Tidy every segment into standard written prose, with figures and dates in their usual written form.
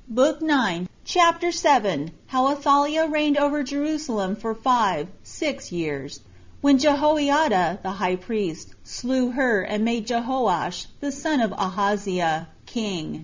Book 9, Chapter 7, How Athaliah reigned over Jerusalem for 6 years, when Jehoiada the high priest slew her and made Jehoash the son of Ahaziah king.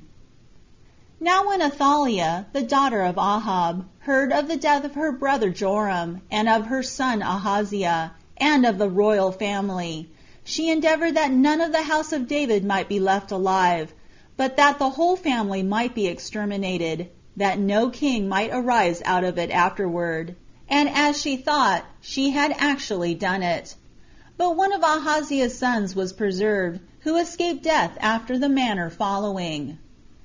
Now when Athaliah, the daughter of Ahab, heard of the death of her brother Joram, and of her son Ahaziah, and of the royal family, she endeavored that none of the house of David might be left alive, but that the whole family might be exterminated, that no king might arise out of it afterward. And as she thought, she had actually done it. But one of Ahaziah's sons was preserved, who escaped death after the manner following.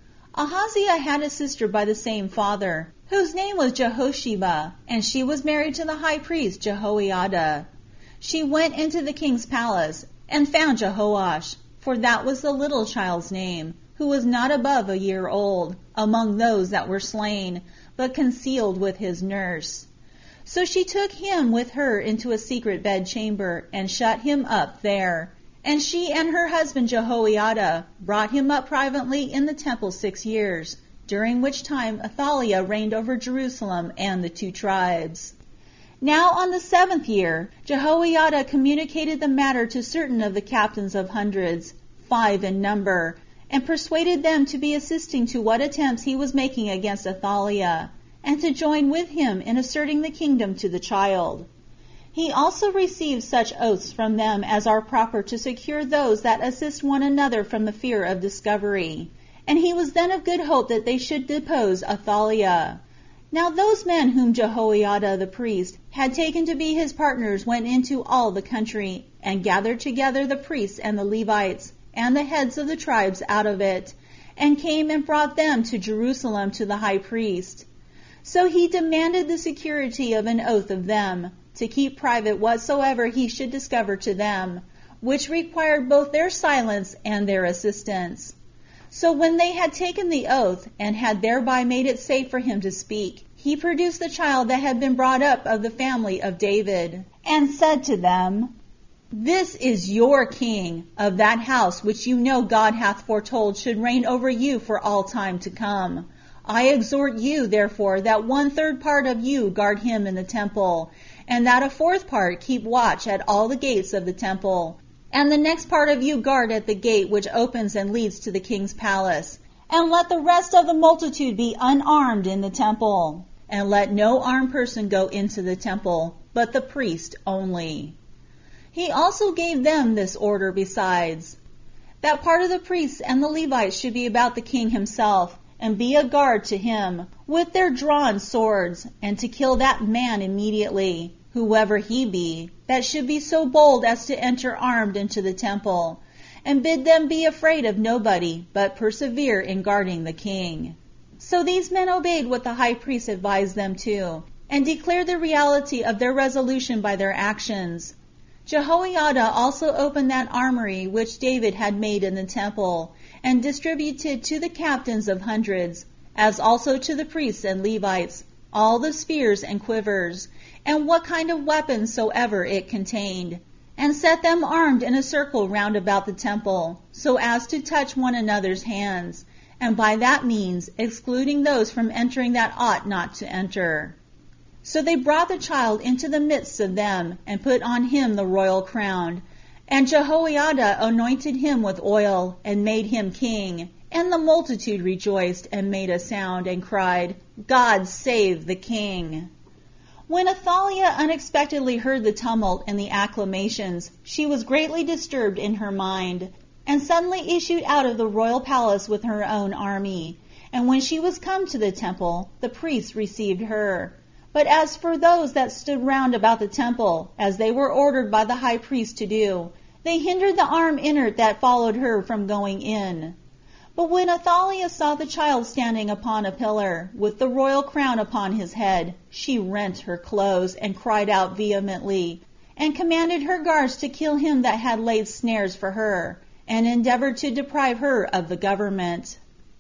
Ahaziah had a sister by the same father, whose name was Jehosheba, and she was married to the high priest Jehoiada. She went into the king's palace, and found Jehoash, for that was the little child's name, who was not above a year old, among those that were slain, but concealed with his nurse. So she took him with her into a secret bedchamber, and shut him up there. And she and her husband Jehoiada brought him up privately in the temple 6 years, during which time Athaliah reigned over Jerusalem and the 2 tribes. Now on the 7th year, Jehoiada communicated the matter to certain of the captains of hundreds, 5 in number, and persuaded them to be assisting to what attempts he was making against Athaliah, and to join with him in asserting the kingdom to the child. He also received such oaths from them as are proper to secure those that assist one another from the fear of discovery. And he was then of good hope that they should depose Athaliah. Now those men whom Jehoiada the priest had taken to be his partners went into all the country, and gathered together the priests and the Levites, and the heads of the tribes out of it, and came and brought them to Jerusalem to the high priest. So he demanded the security of an oath of them, to keep private whatsoever he should discover to them, which required both their silence and their assistance. So when they had taken the oath, and had thereby made it safe for him to speak, he produced the child that had been brought up of the family of David, and said to them, This is your king, of that house which you know God hath foretold should reign over you for all time to come. I exhort you, therefore, that 1/3 part of you guard him in the temple, and that a 4th part keep watch at all the gates of the temple, and the next part of you guard at the gate which opens and leads to the king's palace, and let the rest of the multitude be unarmed in the temple, and let no armed person go into the temple, but the priest only. He also gave them this order besides, that part of the priests and the Levites should be about the king himself, and be a guard to him, with their drawn swords, and to kill that man immediately, whoever he be, that should be so bold as to enter armed into the temple, and bid them be afraid of nobody, but persevere in guarding the king. So these men obeyed what the high priest advised them to, and declared the reality of their resolution by their actions. Jehoiada also opened that armory which David had made in the temple, and distributed to the captains of hundreds, as also to the priests and Levites, all the spears and quivers, and what kind of weapons soever it contained, and set them armed in a circle round about the temple, so as to touch one another's hands, and by that means excluding those from entering that ought not to enter. So they brought the child into the midst of them, and put on him the royal crown, and Jehoiada anointed him with oil, and made him king. And the multitude rejoiced, and made a sound, and cried, God save the king. When Athaliah unexpectedly heard the tumult and the acclamations, she was greatly disturbed in her mind, and suddenly issued out of the royal palace with her own army. And when she was come to the temple, the priests received her. But as for those that stood round about the temple, as they were ordered by the high priest to do, they hindered the armed inert that followed her from going in. But when Athaliah saw the child standing upon a pillar, with the royal crown upon his head, she rent her clothes, and cried out vehemently, and commanded her guards to kill him that had laid snares for her, and endeavored to deprive her of the government.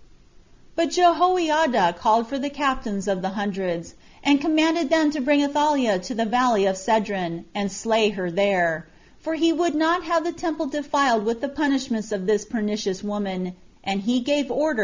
But Jehoiada called for the captains of the hundreds, and commanded them to bring Athaliah to the valley of Cedron, and slay her there, for he would not have the temple defiled with the punishments of this pernicious woman, and he gave order,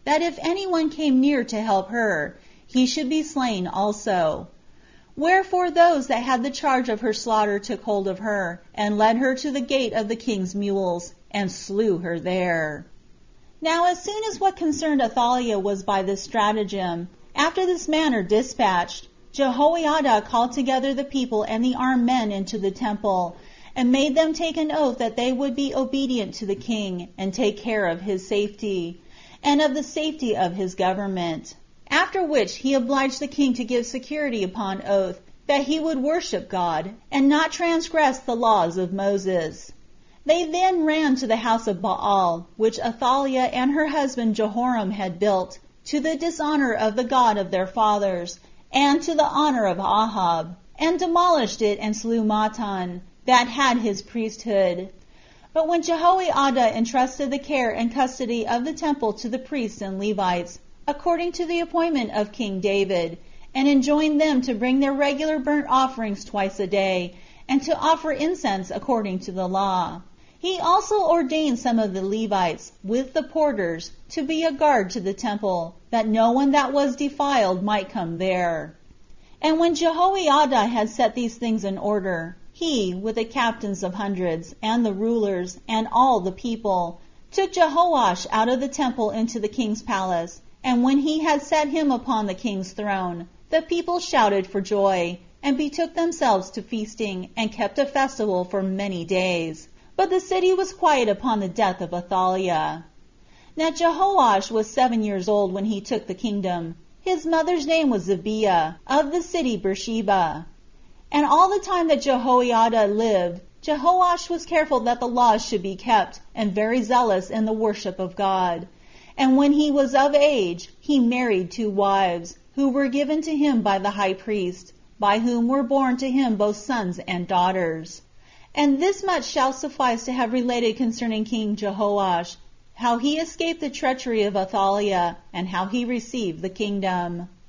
that if anyone came near to help her, he should be slain also. Wherefore those that had the charge of her slaughter took hold of her, and led her to the gate of the king's mules, and slew her there. Now as soon as what concerned Athaliah was by this stratagem, after this manner dispatched, Jehoiada called together the people and the armed men into the temple, and made them take an oath that they would be obedient to the king, and take care of his safety, and of the safety of his government. After which he obliged the king to give security upon oath that he would worship God, and not transgress the laws of Moses. They then ran to the house of Baal, which Athaliah and her husband Jehoram had built, to the dishonor of the God of their fathers, and to the honor of Ahab, and demolished it and slew Matan, that had his priesthood. But when Jehoiada entrusted the care and custody of the temple to the priests and Levites, according to the appointment of King David, and enjoined them to bring their regular burnt offerings twice a day, and to offer incense according to the law, he also ordained some of the Levites, with the porters, to be a guard to the temple, that no one that was defiled might come there. And when Jehoiada had set these things in order, he, with the captains of hundreds, and the rulers, and all the people, took Jehoash out of the temple into the king's palace, and when he had set him upon the king's throne, the people shouted for joy, and betook themselves to feasting, and kept a festival for many days. But the city was quiet upon the death of Athaliah. Now Jehoash was 7 years old when he took the kingdom. His mother's name was Zibiah, of the city Beersheba. And all the time that Jehoiada lived, Jehoash was careful that the laws should be kept, and very zealous in the worship of God. And when he was of age, he married 2 wives, who were given to him by the high priest, by whom were born to him both sons and daughters. And this much shall suffice to have related concerning King Jehoash, how he escaped the treachery of Athaliah, and how he received the kingdom.